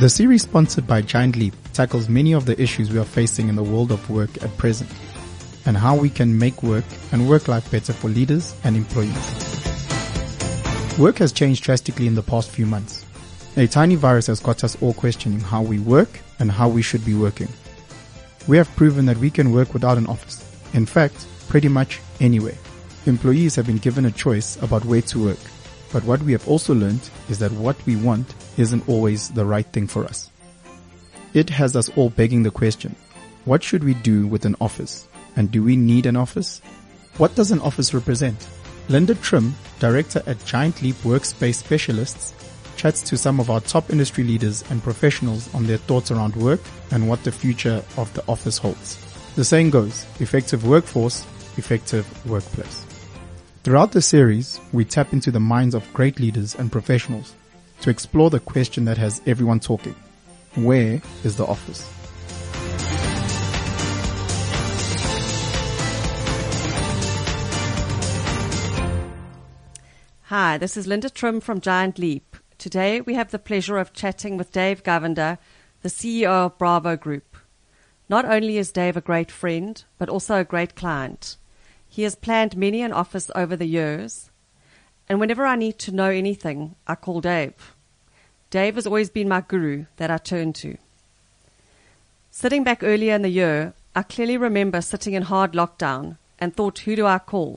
The series sponsored by Giant Leap tackles many of the issues we are facing in the world of work at present and how we can make work and work life better for leaders and employees. Work has changed drastically in the past few months. A tiny virus has got us all questioning how we work and how we should be working. We have proven that we can work without an office. In fact, pretty much anywhere. Employees have been given a choice about where to work. But what we have also learned is that what we want isn't always the right thing for us. It has us all begging the question, what should we do with an office? And do we need an office? What does an office represent? Linda Trim, director at Giant Leap Workspace Specialists, chats to some of our top industry leaders and professionals on their thoughts around work and what the future of the office holds. The saying goes, effective workforce, effective workplace. Throughout the series, we tap into the minds of great leaders and professionals to explore the question that has everyone talking. Where is the office? Hi, this is Linda Trim from Giant Leap. Today we have the pleasure of chatting with Dave Govender, the CEO of Bravo Group. Not only is Dave a great friend, but also a great client. He has planned many an office over the years, and whenever I need to know anything, I call Dave. Dave has always been my guru that I turn to. Sitting back earlier in the year, I clearly remember sitting in hard lockdown and thought, who do I call?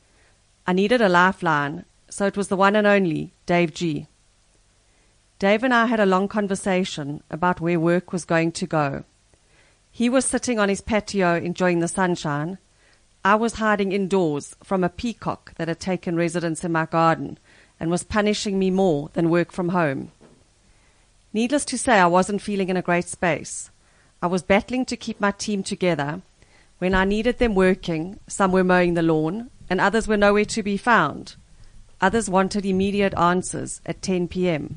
I needed a lifeline, so it was the one and only Dave G. Dave and I had a long conversation about where work was going to go. He was sitting on his patio enjoying the sunshine. I was hiding indoors from a peacock that had taken residence in my garden and was punishing me more than work from home. Needless to say, I wasn't feeling in a great space. I was battling to keep my team together. When I needed them working, some were mowing the lawn and others were nowhere to be found. Others wanted immediate answers at 10 p.m.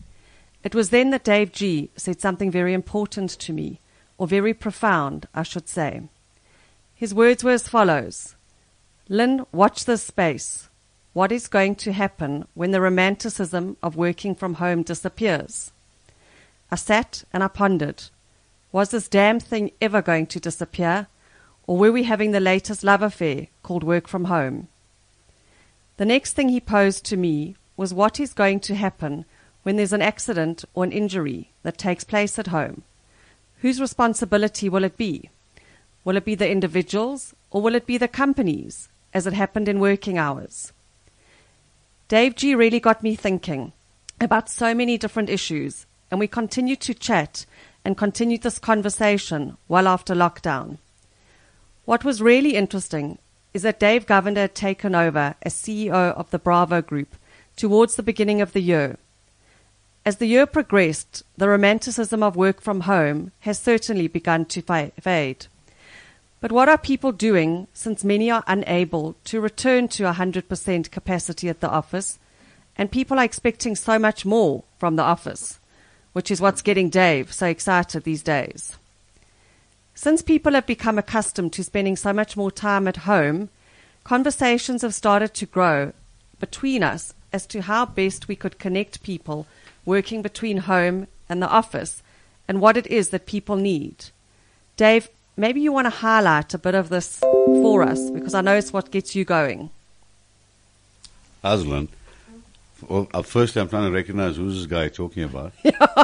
It was then that Dave G. said something very important to me, or very profound, I should say. His words were as follows: Lynn, watch this space. What is going to happen when the romanticism of working from home disappears? I sat and I pondered. Was this damn thing ever going to disappear? Or were we having the latest love affair called work from home? The next thing he posed to me was what is going to happen when there's an accident or an injury that takes place at home. Whose responsibility will it be? Will it be the individuals or will it be the companies, as it happened in working hours? Dave G. really got me thinking about so many different issues, and we continued to chat and continued this conversation well after lockdown. What was really interesting is that Dave Govender had taken over as CEO of the Bravo Group towards the beginning of the year. As the year progressed, the romanticism of work from home has certainly begun to fade. But what are people doing, since many are unable to return to 100% capacity at the office, and people are expecting so much more from the office, which is what's getting Dave so excited these days. Since people have become accustomed to spending so much more time at home, conversations have started to grow between us as to how best we could connect people working between home and the office and what it is that people need. Dave, maybe you want to highlight a bit of this for us, because I know it's what gets you going. Aslan, well, firstly, I'm trying to recognize who's this guy talking about.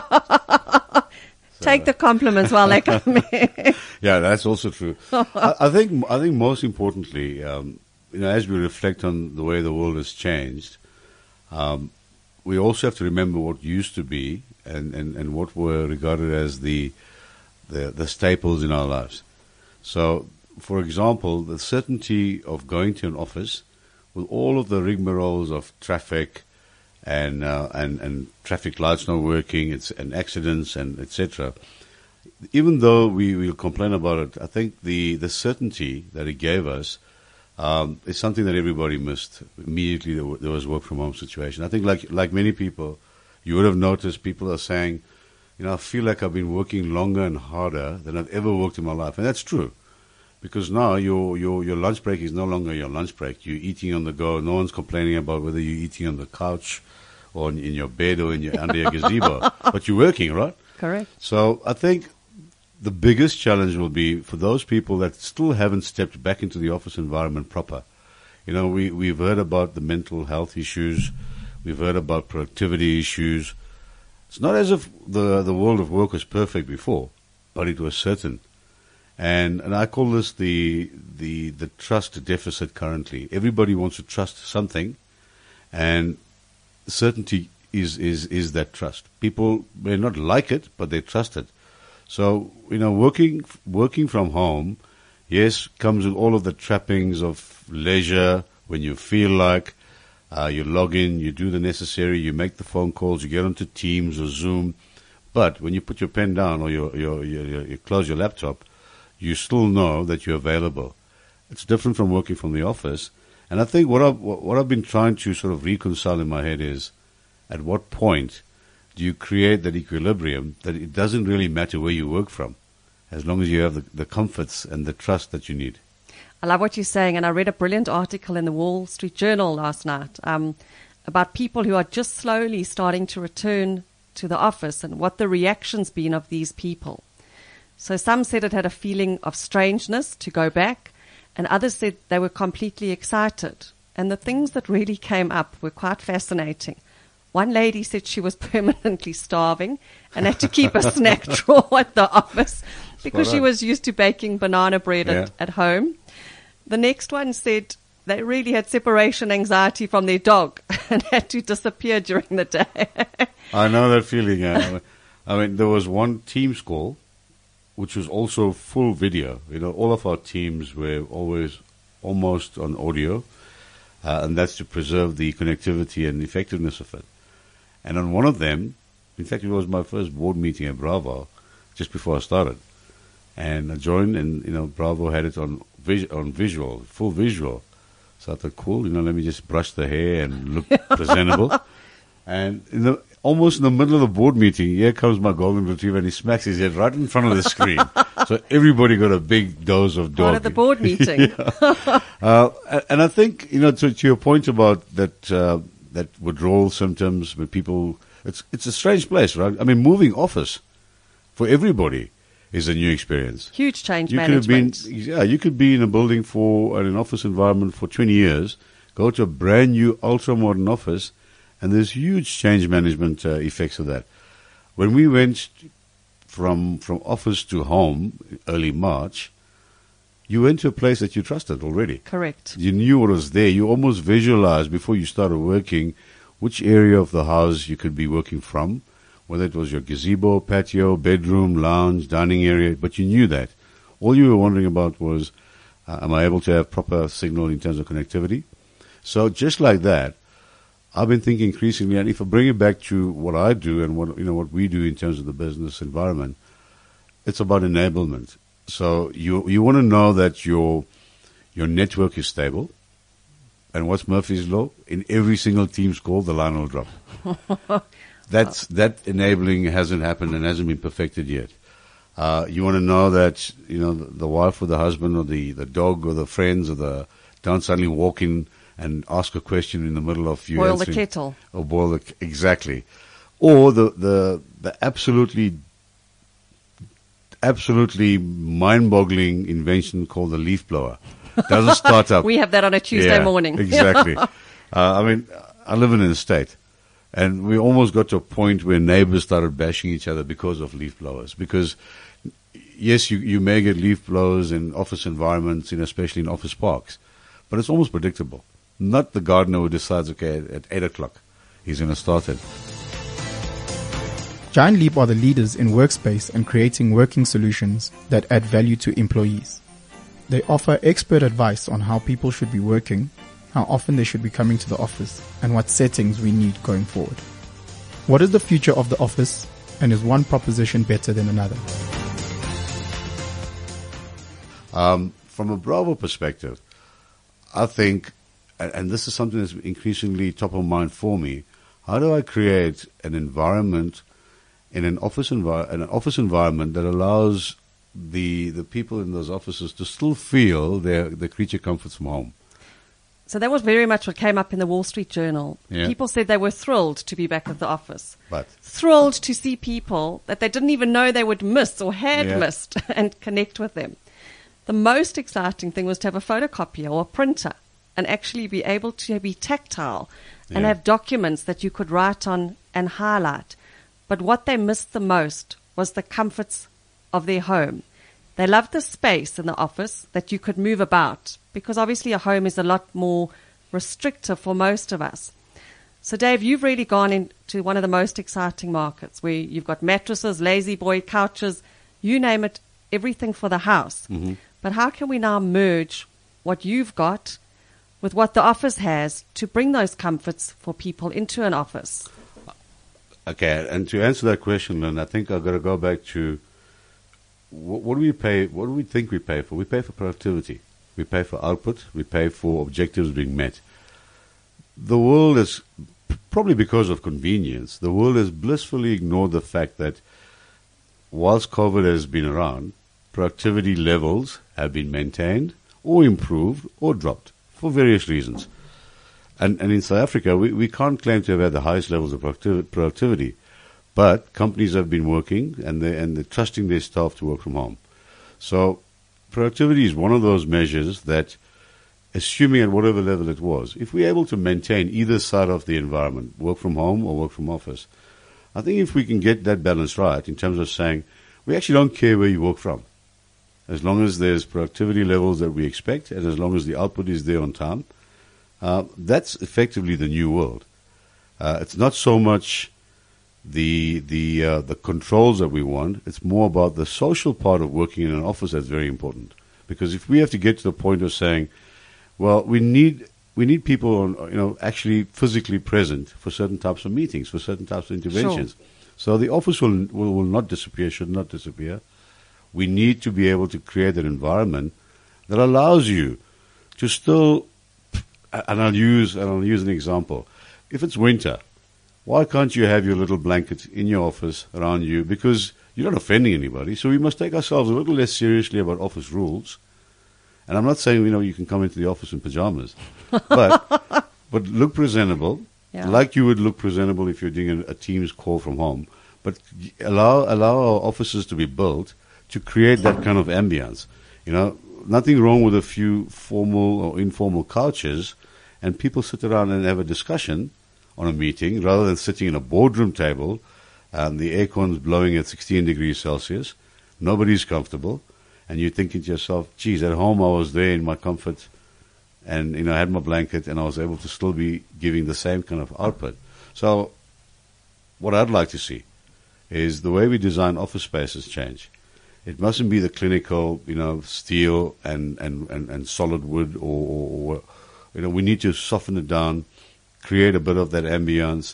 Take the compliments while they come in. Yeah, that's also true. I think most importantly, as we reflect on the way the world has changed, we also have to remember what used to be and what were regarded as the staples in our lives. So, for example, the certainty of going to an office with all of the rigmaroles of traffic and traffic lights not working, and accidents and etc. Even though we will complain about it, I think the certainty that it gave us is something that everybody missed immediately. There was work from home situation. I think like many people, you would have noticed people are saying, I feel like I've been working longer and harder than I've ever worked in my life. And that's true. Because now your lunch break is no longer your lunch break. You're eating on the go. No one's complaining about whether you're eating on the couch or in your bed or under your gazebo. But you're working, right? Correct. So I think the biggest challenge will be for those people that still haven't stepped back into the office environment proper. You know, we've heard about the mental health issues. We've heard about productivity issues. It's not as if the world of work was perfect before, but it was certain. And I call this the trust deficit currently. Everybody wants to trust something, and certainty is that trust. People may not like it, but they trust it. So, you know, working from home, yes, comes with all of the trappings of leisure. When you feel like, you log in, you do the necessary, you make the phone calls, you get onto Teams or Zoom. But when you put your pen down or you close your laptop, you still know that you're available. It's different from working from the office. And I think what I've been trying to sort of reconcile in my head is, at what point do you create that equilibrium that it doesn't really matter where you work from, as long as you have the comforts and the trust that you need? I love what you're saying, and I read a brilliant article in the Wall Street Journal last night about people who are just slowly starting to return to the office and what the reaction's been of these people. So some said it had a feeling of strangeness to go back, and others said they were completely excited. And the things that really came up were quite fascinating. One lady said she was permanently starving and had to keep a snack drawer at the office because she was used to baking banana bread at home. The next one said they really had separation anxiety from their dog and had to disappear during the day. I know that feeling. I mean, there was one Teams call, which was also full video. You know, all of our teams were always almost on audio, and that's to preserve the connectivity and effectiveness of it. And on one of them, in fact, it was my first board meeting at Bravo, just before I started. And I joined, and, you know, Bravo had it on visual, full visual. So I thought, cool, you know, let me just brush the hair and look presentable. And almost in the middle of the board meeting, here comes my golden retriever, and he smacks his head right in front of the screen. So everybody got a big dose of dog. Part of the board meeting. And I think, you know, to your point about that withdrawal symptoms, when people, it's a strange place, right? I mean, moving office for everybody is a new experience. Huge change You management. you could be in a building in an office environment for 20 years, go to a brand new ultra-modern office, and there's huge change management effects of that. When we went from office to home early March, you went to a place that you trusted already. Correct. You knew what was there. You almost visualized before you started working which area of the house you could be working from, whether it was your gazebo, patio, bedroom, lounge, dining area, but you knew that. All you were wondering about was, am I able to have proper signal in terms of connectivity? So just like that, I've been thinking increasingly, and if I bring it back to what I do and what we do in terms of the business environment, it's about enablement. So you want to know that your network is stable. And what's Murphy's Law? In every single Teams call, the line will drop. That enabling hasn't happened and hasn't been perfected yet. You want to know that, you know, the wife or the husband or the dog or the friends don't suddenly walk in and ask a question in the middle of you. Boil the kettle. Or exactly. Or the absolutely mind-boggling invention called the leaf blower. Doesn't start up. We have that on a Tuesday morning. Exactly. I mean, I live in an estate, and we almost got to a point where neighbors started bashing each other because of leaf blowers. Because, yes, you may get leaf blowers in office environments, especially in office parks, but it's almost predictable. Not the gardener who decides, okay, at 8 o'clock, he's going to start it. Giant Leap are the leaders in workspace and creating working solutions that add value to employees. They offer expert advice on how people should be working, how often they should be coming to the office, and what settings we need going forward. What is the future of the office, and is one proposition better than another? From a Bravo perspective, I think, and this is something that's increasingly top of mind for me, how do I create an environment in an office environment that allows the people in those offices to still feel the creature comforts from home? So that was very much what came up in the Wall Street Journal. Yeah. People said they were thrilled to be back at the office. But Thrilled to see people that they didn't even know they would miss or had Yeah. missed and connect with them. The most exciting thing was to have a photocopier or a printer and actually be able to be tactile and Yeah. have documents that you could write on and highlight. But what they missed the most was the comforts of their home. They loved the space in the office that you could move about, because obviously a home is a lot more restrictive for most of us. So Dave, you've really gone into one of the most exciting markets where you've got mattresses, lazy boy couches, you name it, everything for the house. Mm-hmm. But how can we now merge what you've got with what the office has to bring those comforts for people into an office? Okay, and to answer that question, Lynn, I think I've got to go back to what do we pay? What do we think we pay for? We pay for productivity. We pay for output. We pay for objectives being met. The world is, probably because of convenience, the world has blissfully ignored the fact that whilst COVID has been around, productivity levels have been maintained or improved or dropped for various reasons. And in South Africa, we can't claim to have had the highest levels of productivity. But companies have been working and they're trusting their staff to work from home. So productivity is one of those measures that, assuming at whatever level it was, if we're able to maintain either side of the environment, work from home or work from office, I think if we can get that balance right in terms of saying we actually don't care where you work from, as long as there's productivity levels that we expect and as long as the output is there on time, that's effectively the new world. It's not so much the controls that we want. It's more about the social part of working in an office that's very important. Because if we have to get to the point of saying, well, we need people actually physically present for certain types of meetings, for certain types of interventions. Sure. So the office will not disappear, should not disappear. We need to be able to create an environment that allows you to still, and I'll use an example. If it's winter, why can't you have your little blanket in your office around you? Because you're not offending anybody. So we must take ourselves a little less seriously about office rules. And I'm not saying, you can come into the office in pajamas, but look presentable, like you would look presentable if you're doing a Teams call from home. But allow our offices to be built to create that kind of ambience. Nothing wrong with a few formal or informal couches, and people sit around and have a discussion on a meeting rather than sitting in a boardroom table and the aircon's blowing at 16 degrees Celsius. Nobody's comfortable. And you're thinking to yourself, geez, at home I was there in my comfort and, I had my blanket and I was able to still be giving the same kind of output. So what I'd like to see is the way we design office spaces change. It mustn't be the clinical, steel and solid wood or we need to soften it down, create a bit of that ambience,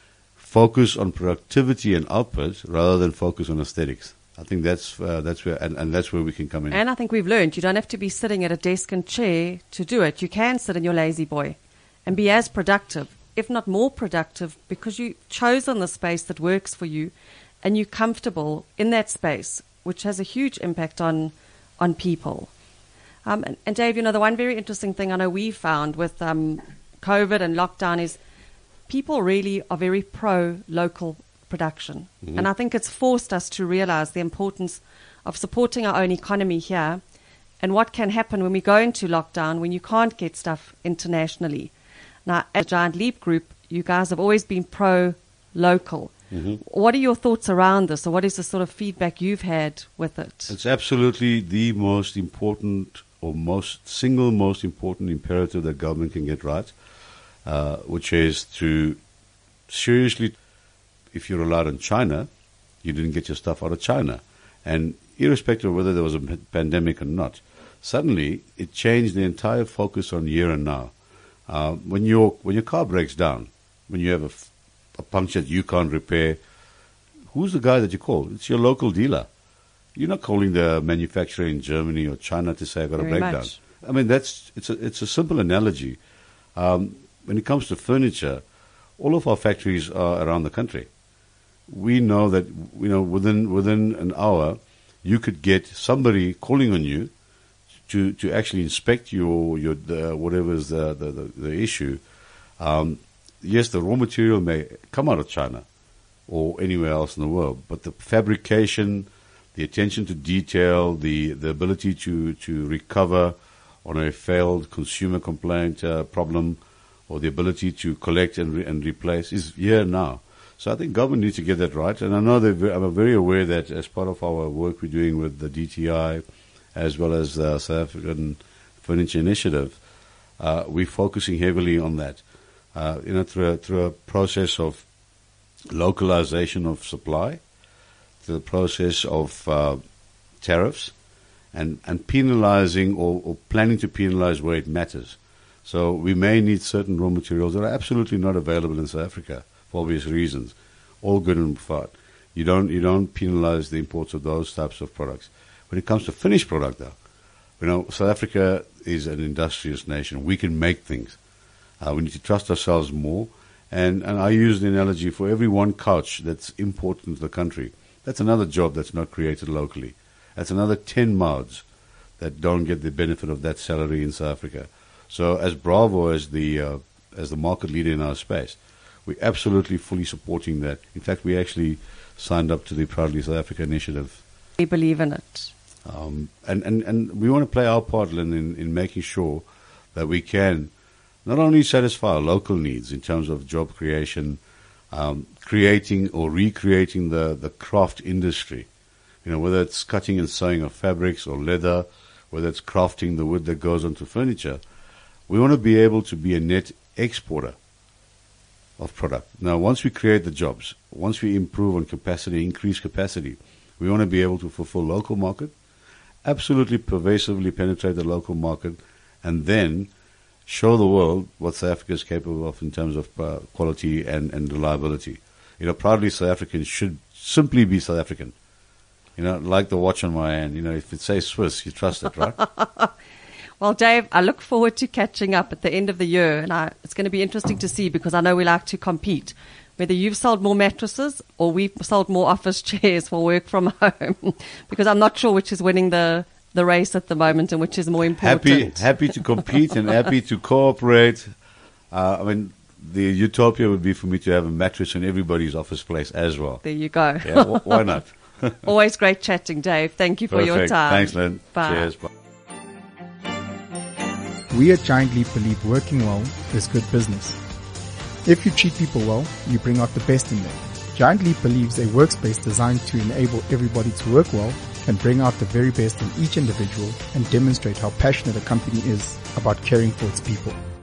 focus on productivity and output rather than focus on aesthetics. I think that's where that's where we can come in. And I think we've learned you don't have to be sitting at a desk and chair to do it. You can sit in your lazy boy and be as productive, if not more productive, because you've chosen the space that works for you and you're comfortable in that space, which has a huge impact on people. And Dave, the one very interesting thing I know we found with COVID and lockdown is people really are very pro-local production. Mm-hmm. And I think it's forced us to realize the importance of supporting our own economy here and what can happen when we go into lockdown when you can't get stuff internationally. Now, as a Giant Leap Group, you guys have always been pro-local. Mm-hmm. What are your thoughts around this, or what is the sort of feedback you've had with it? It's absolutely the most important or single most important imperative that government can get right, which is to seriously, if you relied on China, you didn't get your stuff out of China. And irrespective of whether there was a pandemic or not, suddenly it changed the entire focus on here and now. When your car breaks down, when you have a puncture that you can't repair, who's the guy that you call? It's your local dealer. You're not calling the manufacturer in Germany or China to say, I've got a breakdown. I mean, it's a simple analogy. When it comes to furniture, all of our factories are around the country. We know that, within an hour, you could get somebody calling on you to actually inspect whatever is the issue. Yes, the raw material may come out of China or anywhere else in the world, but the fabrication, the attention to detail, the ability to recover on a failed consumer complaint problem, or the ability to collect and replace is here now. So I think government needs to get that right. And I know I'm very aware that as part of our work we're doing with the DTI, as well as the South African Furniture Initiative, we're focusing heavily on that. Through a process of localization of supply, to the process of tariffs, and penalizing or planning to penalize where it matters. So we may need certain raw materials that are absolutely not available in South Africa for obvious reasons. All good and fine. You don't penalize the imports of those types of products. When it comes to finished product, though, South Africa is an industrious nation. We can make things. We need to trust ourselves more. And I use the analogy, for every one couch that's imported into the country, that's another job that's not created locally. That's another 10 mouths that don't get the benefit of that salary in South Africa. So as Bravo, as the market leader in our space, we're absolutely fully supporting that. In fact, we actually signed up to the Proudly South Africa initiative. We believe in it. And we want to play our part in making sure that we can not only satisfy our local needs in terms of job creation, creating or recreating the craft industry, whether it's cutting and sewing of fabrics or leather, whether it's crafting the wood that goes onto furniture. We want to be able to be a net exporter of product. Now, once we create the jobs, once we improve on capacity, increase capacity, we want to be able to fulfill local market, absolutely pervasively penetrate the local market, and then show the world what South Africa is capable of in terms of quality and reliability. Proudly South African should simply be South African. Like the watch on my hand. If it says Swiss, you trust it, right? Well, Dave, I look forward to catching up at the end of the year, and it's going to be interesting to see, because I know we like to compete. Whether you've sold more mattresses or we've sold more office chairs for work from home, because I'm not sure which is winning the race at the moment and which is more important. Happy to compete and happy to cooperate. The utopia would be for me to have a mattress in everybody's office place as well. There you go. Yeah, why not? Always great chatting, Dave. Thank you for your time. Thanks, Lynn. Bye. Cheers. Bye. We at Giant Leap believe working well is good business. If you treat people well, you bring out the best in them. Giant Leap believes a workspace designed to enable everybody to work well can bring out the very best in each individual and demonstrate how passionate a company is about caring for its people.